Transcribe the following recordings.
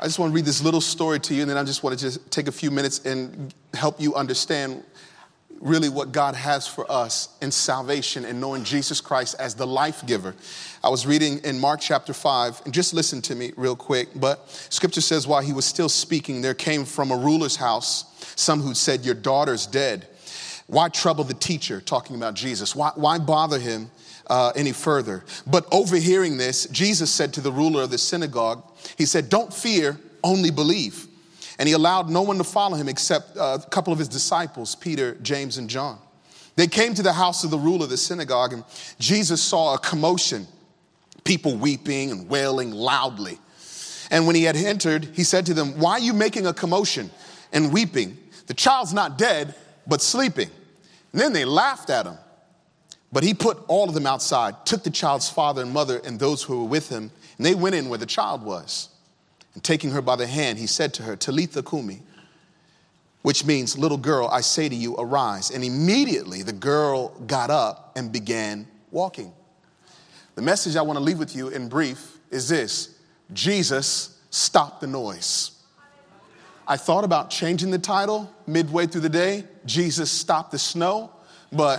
I just want to read this little story to you, and then I just want to just take a few minutes and help you understand really what God has for us in salvation and knowing Jesus Christ as the life giver. I was reading in Mark chapter 5, and just listen to me real quick. But scripture says, while he was still speaking, there came from a ruler's house some who said, your daughter's dead. Why trouble the teacher? Talking about Jesus. Why bother him any further? But overhearing this, Jesus said to the ruler of the synagogue, he said, don't fear, only believe. And he allowed no one to follow him except a couple of his disciples, Peter, James, and John. They came to the house of the ruler of the synagogue, and Jesus saw a commotion, people weeping and wailing loudly. And when he had entered, he said to them, why are you making a commotion and weeping? The child's not dead, but sleeping. And then they laughed at him. But he put all of them outside, took the child's father and mother and those who were with him, and they went in where the child was. And taking her by the hand, he said to her, Talitha Kumi, which means, little girl, I say to you, arise. And immediately the girl got up and began walking. The message I want to leave with you in brief is this: Jesus stopped the noise. I thought about changing the title midway through the day, Jesus stopped the snow, but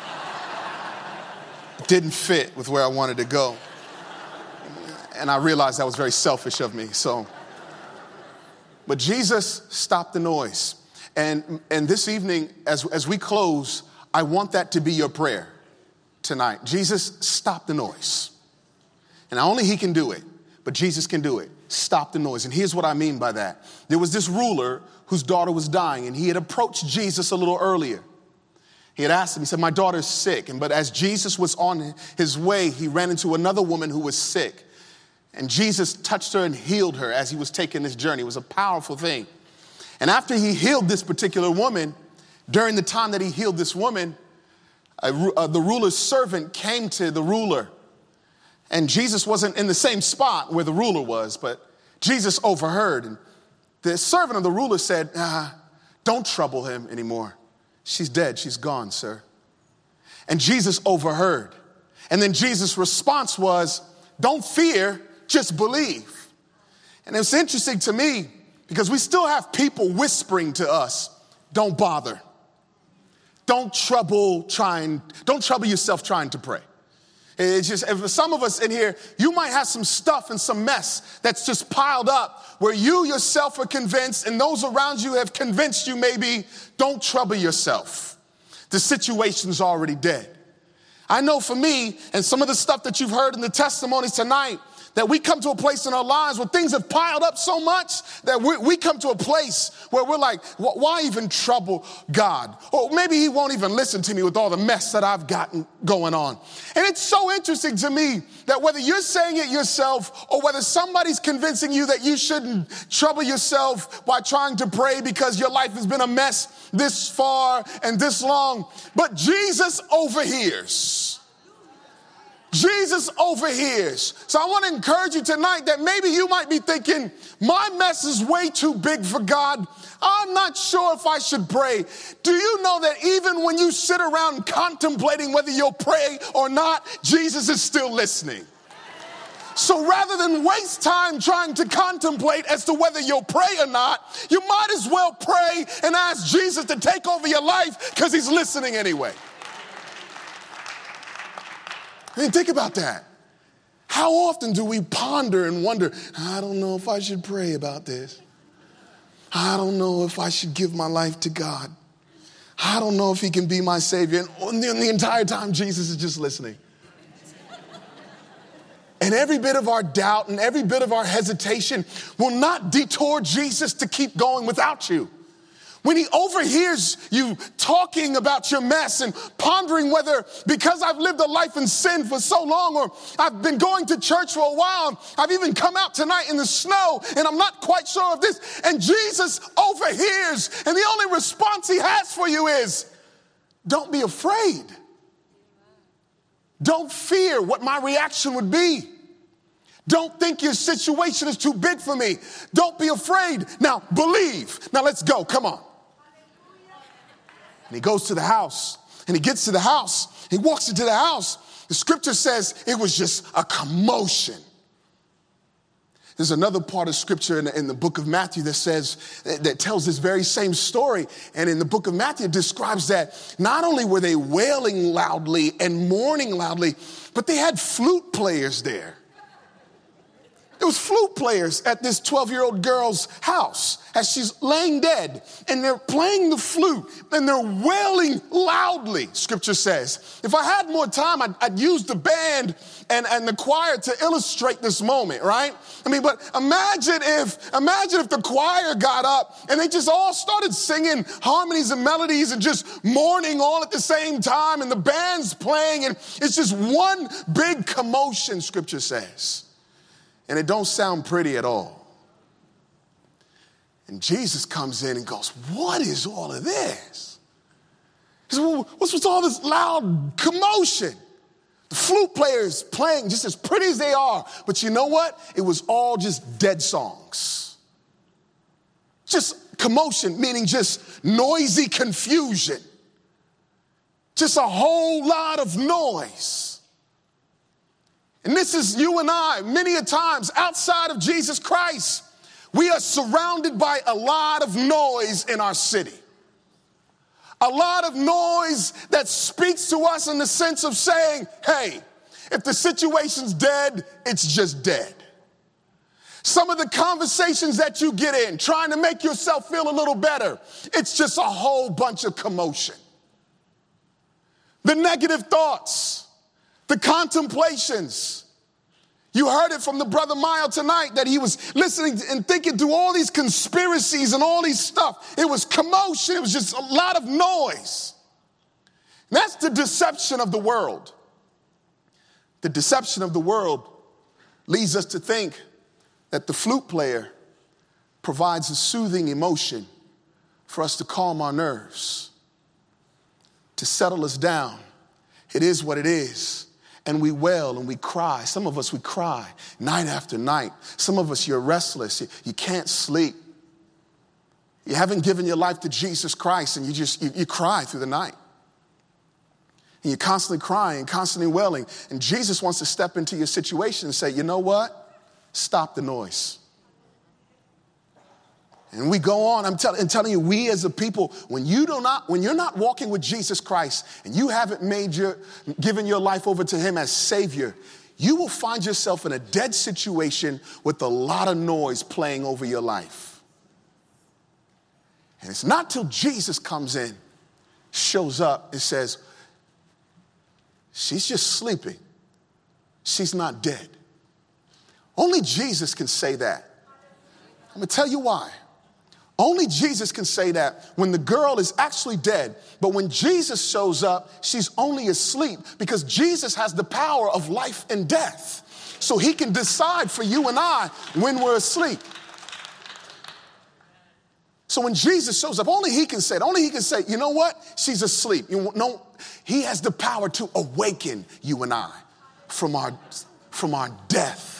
it didn't fit with where I wanted to go. And I realized that was very selfish of me. But Jesus stopped the noise. And this evening, as we close, I want that to be your prayer tonight. Jesus, stop the noise. And only he can do it, but Jesus can do it. Stop the noise. And here's what I mean by that. There was this ruler whose daughter was dying, and he had approached Jesus a little earlier. He had asked him, he said, my daughter's sick. But as Jesus was on his way, he ran into another woman who was sick. And Jesus touched her and healed her as he was taking this journey. It was a powerful thing. And after he healed this particular woman, during the time that he healed this woman, the ruler's servant came to the ruler. And Jesus wasn't in the same spot where the ruler was, but Jesus overheard. And the servant of the ruler said, don't trouble him anymore. She's dead. She's gone, sir. And Jesus overheard. And then Jesus' response was, don't fear, just believe. And it's interesting to me because we still have people whispering to us, don't bother. Don't trouble yourself trying to pray. It's just, for some of us in here, you might have some stuff and some mess that's just piled up where you yourself are convinced and those around you have convinced you maybe, don't trouble yourself. The situation's already dead. I know for me, and some of the stuff that you've heard in the testimonies tonight, that we come to a place in our lives where things have piled up so much that we come to a place where we're like, why even trouble God? Or maybe he won't even listen to me with all the mess that I've gotten going on. And it's so interesting to me that whether you're saying it yourself or whether somebody's convincing you that you shouldn't trouble yourself by trying to pray because your life has been a mess this far and this long, but Jesus overhears. Jesus overhears. So I want to encourage you tonight that maybe you might be thinking, my mess is way too big for God. I'm not sure if I should pray. Do you know that even when you sit around contemplating whether you'll pray or not, Jesus is still listening? So rather than waste time trying to contemplate as to whether you'll pray or not, you might as well pray and ask Jesus to take over your life because he's listening anyway. I mean, think about that. How often do we ponder and wonder, I don't know if I should pray about this. I don't know if I should give my life to God. I don't know if he can be my savior. And the entire time, Jesus is just listening. And every bit of our doubt and every bit of our hesitation will not detour Jesus to keep going without you. When he overhears you talking about your mess and pondering whether because I've lived a life in sin for so long or I've been going to church for a while, I've even come out tonight in the snow and I'm not quite sure of this. And Jesus overhears and the only response he has for you is, don't be afraid. Don't fear what my reaction would be. Don't think your situation is too big for me. Don't be afraid. Now believe. Now let's go. Come on. And he goes to the house and he gets to the house. He walks into the house. The scripture says it was just a commotion. There's another part of scripture in the book of Matthew that tells this very same story. And in the book of Matthew, it describes that not only were they wailing loudly and mourning loudly, but they had flute players there. There was flute players at this 12-year-old girl's house as she's laying dead, and they're playing the flute and they're wailing loudly, scripture says. If I had more time, I'd use the band and the choir to illustrate this moment, right? I mean, but imagine if the choir got up and they just all started singing harmonies and melodies and just mourning all at the same time, and the band's playing, and it's just one big commotion, scripture says. And it don't sound pretty at all. And Jesus comes in and goes, what is all of this? He says, well, what's all this loud commotion? The flute players playing just as pretty as they are. But you know what? It was all just dead songs. Just commotion, meaning just noisy confusion. Just a whole lot of noise. And this is you and I, many a times outside of Jesus Christ. We are surrounded by a lot of noise in our city. A lot of noise that speaks to us in the sense of saying, hey, if the situation's dead, it's just dead. Some of the conversations that you get in, trying to make yourself feel a little better, it's just a whole bunch of commotion. The negative thoughts, the contemplations. You heard it from the brother Mile tonight that he was listening and thinking through all these conspiracies and all these stuff. It was commotion. It was just a lot of noise. That's the deception of the world. The deception of the world leads us to think that the flute player provides a soothing emotion for us to calm our nerves, to settle us down. It is what it is. And we wail and we cry. Some of us, we cry night after night. Some of us, you're restless. You can't sleep. You haven't given your life to Jesus Christ, and you cry through the night. And you're constantly crying, constantly wailing. And Jesus wants to step into your situation and say, you know what? Stop the noise. And we go on. I'm telling you, we as a people, when you're not walking with Jesus Christ and you haven't given your life over to him as Savior, you will find yourself in a dead situation with a lot of noise playing over your life. And it's not till Jesus comes in, shows up, and says, she's just sleeping. She's not dead. Only Jesus can say that. I'm going to tell you why. Only Jesus can say that when the girl is actually dead. But when Jesus shows up, she's only asleep, because Jesus has the power of life and death. So he can decide for you and I when we're asleep. So when Jesus shows up, only he can say it. Only he can say, you know what? She's asleep. He has the power to awaken you and I from our death.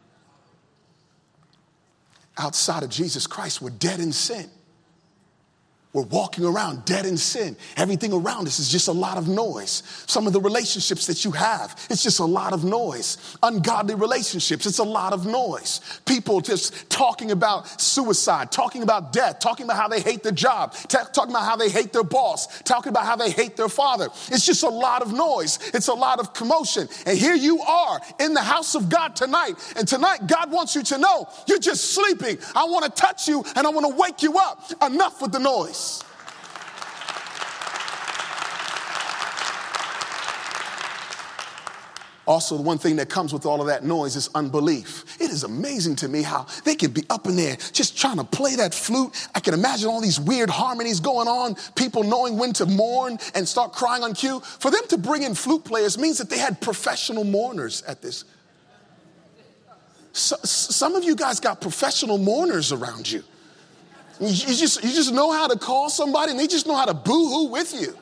Outside of Jesus Christ, we're dead in sin. We're walking around dead in sin. Everything around us is just a lot of noise. Some of the relationships that you have, it's just a lot of noise. Ungodly relationships, it's a lot of noise. People just talking about suicide, talking about death, talking about how they hate their job, talking about how they hate their boss, talking about how they hate their father. It's just a lot of noise. It's a lot of commotion. And here you are in the house of God tonight. And tonight, God wants you to know you're just sleeping. I want to touch you and I want to wake you up. Enough with the noise. Also, the one thing that comes with all of that noise is unbelief. It is amazing to me how they can be up in there just trying to play that flute. I can imagine all these weird harmonies going on, people knowing when to mourn and start crying on cue. For them to bring in flute players means that they had professional mourners at this. Some of you guys got professional mourners around you. You just know how to call somebody, and they just know how to boo-hoo with you.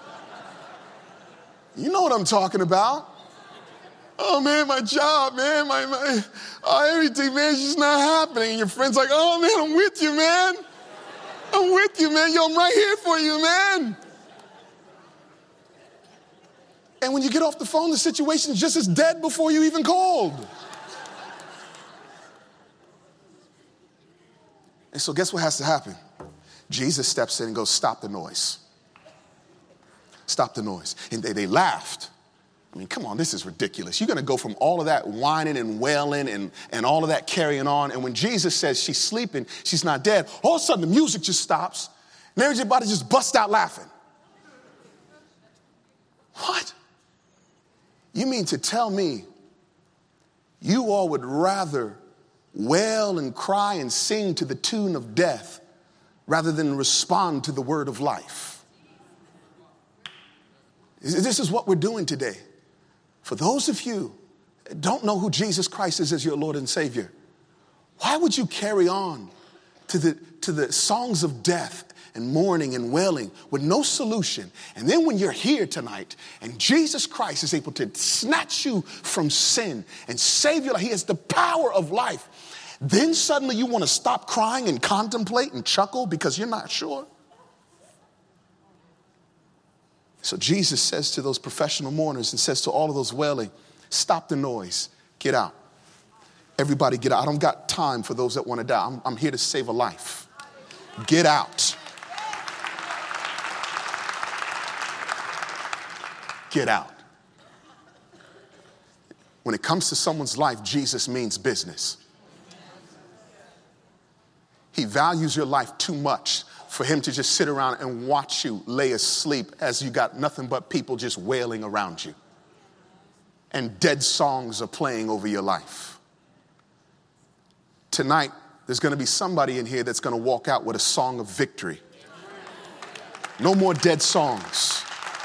You know what I'm talking about. Oh, man, my job, man, everything, man, it's just not happening. And your friend's like, oh, man, I'm with you, man. I'm with you, man. Yo, I'm right here for you, man. And when you get off the phone, the situation's just as dead before you even called. And so guess what has to happen? Jesus steps in and goes, stop the noise. Stop the noise. And they laughed. I mean, come on, this is ridiculous. You're going to go from all of that whining and wailing and all of that carrying on. And when Jesus says she's sleeping, she's not dead, all of a sudden the music just stops and everybody just busts out laughing. What? You mean to tell me you all would rather wail and cry and sing to the tune of death rather than respond to the word of life? This is what we're doing today. For those of you that don't know who Jesus Christ is as your Lord and Savior, why would you carry on to the songs of death and mourning and wailing with no solution? And then when you're here tonight and Jesus Christ is able to snatch you from sin and save you, like he has the power of life, then suddenly you want to stop crying and contemplate and chuckle because you're not sure. So Jesus says to those professional mourners and says to all of those wailing, stop the noise, get out. Everybody get out. I don't got time for those that want to die. I'm here to save a life. Get out. Get out. When it comes to someone's life, Jesus means business. He values your life too much for him to just sit around and watch you lay asleep as you got nothing but people just wailing around you. And dead songs are playing over your life. Tonight, there's going to be somebody in here that's going to walk out with a song of victory. No more dead songs.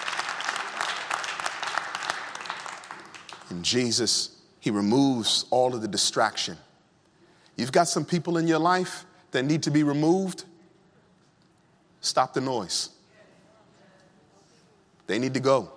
And Jesus, he removes all of the distraction. You've got some people in your life that need to be removed. Stop the noise. They need to go.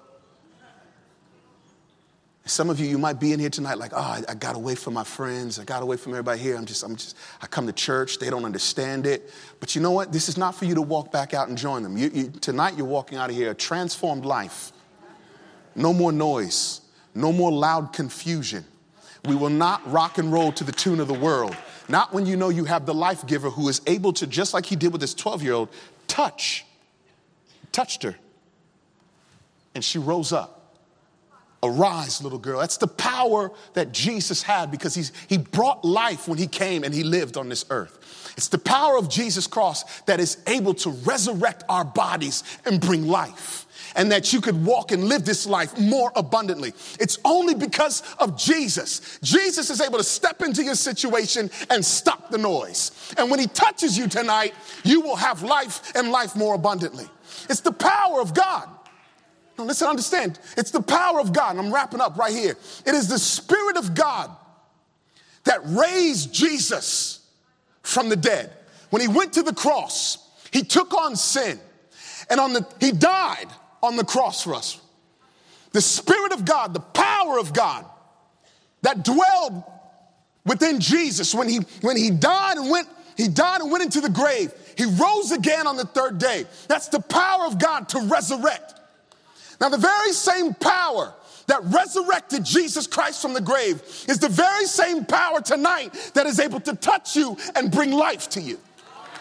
Some of you might be in here tonight like, oh, I got away from my friends. I got away from everybody here. I come to church. They don't understand it. But you know what? This is not for you to walk back out and join them. Tonight you're walking out of here a transformed life. No more noise. No more loud confusion. We will not rock and roll to the tune of the world. Not when you know you have the life giver who is able to, just like he did with this 12-year-old, touched her. And she rose up. Arise, little girl. That's the power that Jesus had because he brought life when he came and he lived on this earth. It's the power of Jesus' cross that is able to resurrect our bodies and bring life. And that you could walk and live this life more abundantly. It's only because of Jesus. Jesus is able to step into your situation and stop the noise. And when he touches you tonight, you will have life and life more abundantly. It's the power of God. Now listen, understand. It's the power of God. And I'm wrapping up right here. It is the Spirit of God that raised Jesus from the dead. When he went to the cross, he took on sin. And he died on the cross for us. The Spirit of God, the power of God that dwelled within Jesus when he died and went into the grave. He rose again on the third day. That's the power of God to resurrect. Now, the very same power that resurrected Jesus Christ from the grave is the very same power tonight that is able to touch you and bring life to you.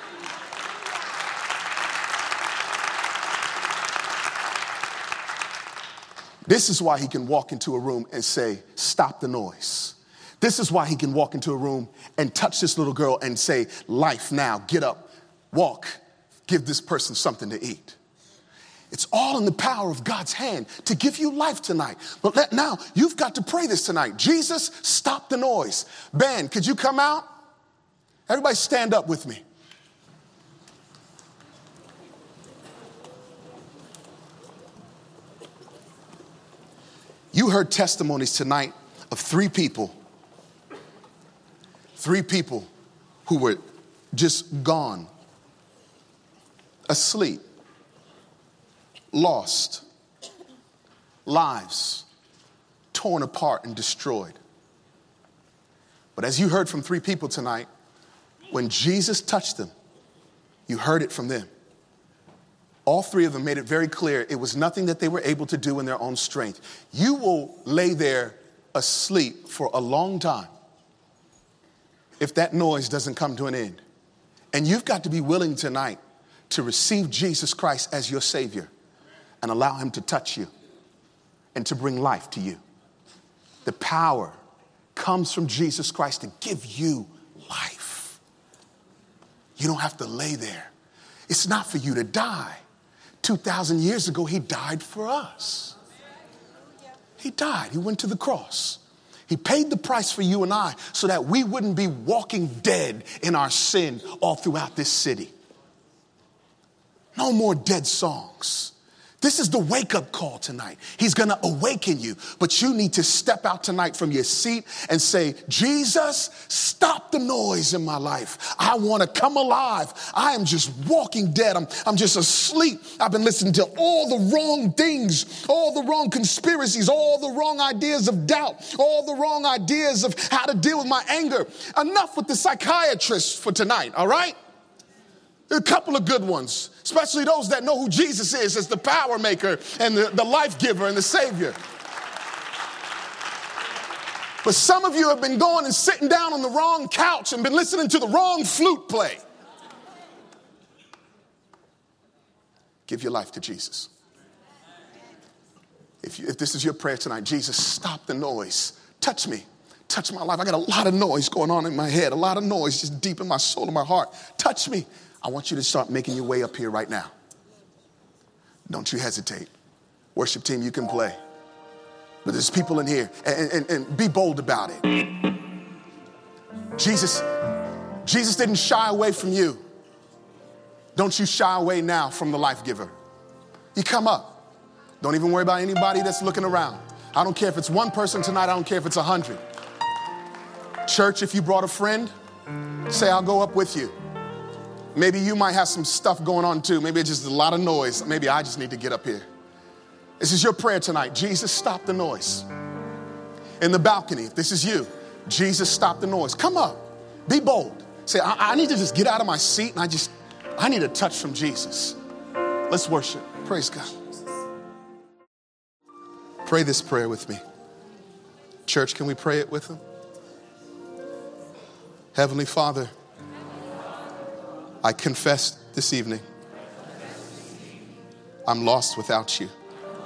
This is why he can walk into a room and say, stop the noise. This is why he can walk into a room and touch this little girl and say, life now, get up, walk, give this person something to eat. It's all in the power of God's hand to give you life tonight. But now you've got to pray this tonight. Jesus, stop the noise. Ben, could you come out? Everybody stand up with me. You heard testimonies tonight of three people who were just gone, asleep, lost, lives torn apart and destroyed. But as you heard from three people tonight, when Jesus touched them, you heard it from them. All three of them made it very clear it was nothing that they were able to do in their own strength. You will lay there asleep for a long time if that noise doesn't come to an end And you've got to be willing tonight to receive Jesus Christ as your Savior and allow him to touch you and to bring life to you. The power comes from Jesus Christ to give you life. You don't have to lay there. It's not for you to die. 2,000 years ago, he died for us. He died. He went to the cross. He paid the price for you and I so that we wouldn't be walking dead in our sin all throughout this city. No more dead songs. This is the wake-up call tonight. He's going to awaken you, but you need to step out tonight from your seat and say, Jesus, stop the noise in my life. I want to come alive. I am just walking dead. I'm just asleep. I've been listening to all the wrong things, all the wrong conspiracies, all the wrong ideas of doubt, all the wrong ideas of how to deal with my anger. Enough with the psychiatrists for tonight, all right? A couple of good ones, especially those that know who Jesus is as the power maker and the life giver and the Savior. But some of you have been going and sitting down on the wrong couch and been listening to the wrong flute play. Give your life to Jesus. If this is your prayer tonight, Jesus, stop the noise. Touch me. Touch my life. I got a lot of noise going on in my head, a lot of noise just deep in my soul and my heart. Touch me. I want you to start making your way up here right now. Don't you hesitate. Worship team, you can play. But there's people in here, and be bold about it. Jesus didn't shy away from you. Don't you shy away now from the life giver. You come up. Don't even worry about anybody that's looking around. I don't care if it's one person tonight. I don't care if it's 100. Church, if you brought a friend, say, I'll go up with you. Maybe you might have some stuff going on too. Maybe it's just a lot of noise. Maybe I just need to get up here. This is your prayer tonight. Jesus, stop the noise. In the balcony, if this is you, Jesus, stop the noise. Come up. Be bold. Say, I need to just get out of my seat and I need a touch from Jesus. Let's worship. Praise God. Pray this prayer with me. Church, can we pray it with him? Heavenly Father, I confess this evening, I'm lost without you.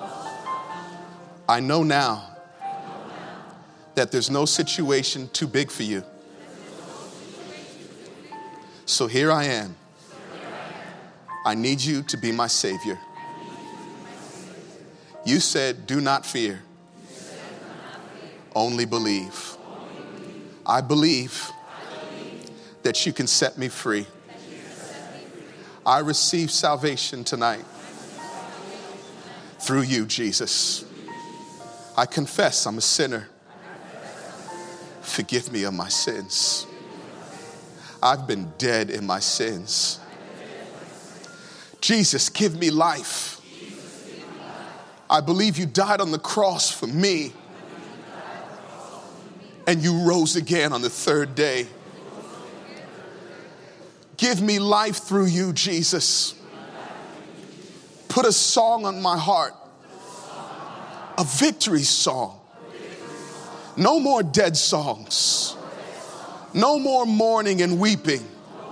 I know now that there's no situation too big for you. So here I am. I need you to be my Savior. You said, do not fear, only believe. I believe that you can set me free. I receive salvation tonight through you, Jesus. I confess I'm a sinner. Forgive me of my sins. I've been dead in my sins. Jesus, give me life. I believe you died on the cross for me, and you rose again on the third day. Give me life through you, Jesus. Put a song on my heart, a victory song. No more dead songs. No more mourning and weeping.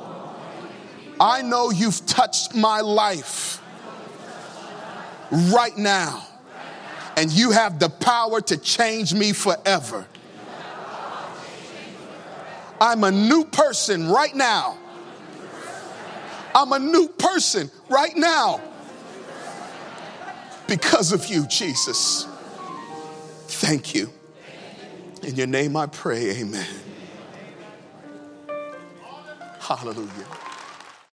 I know you've touched my life right now, and you have the power to change me forever. I'm a new person right now. I'm a new person right now because of you, Jesus. Thank you. In your name I pray, amen. Hallelujah.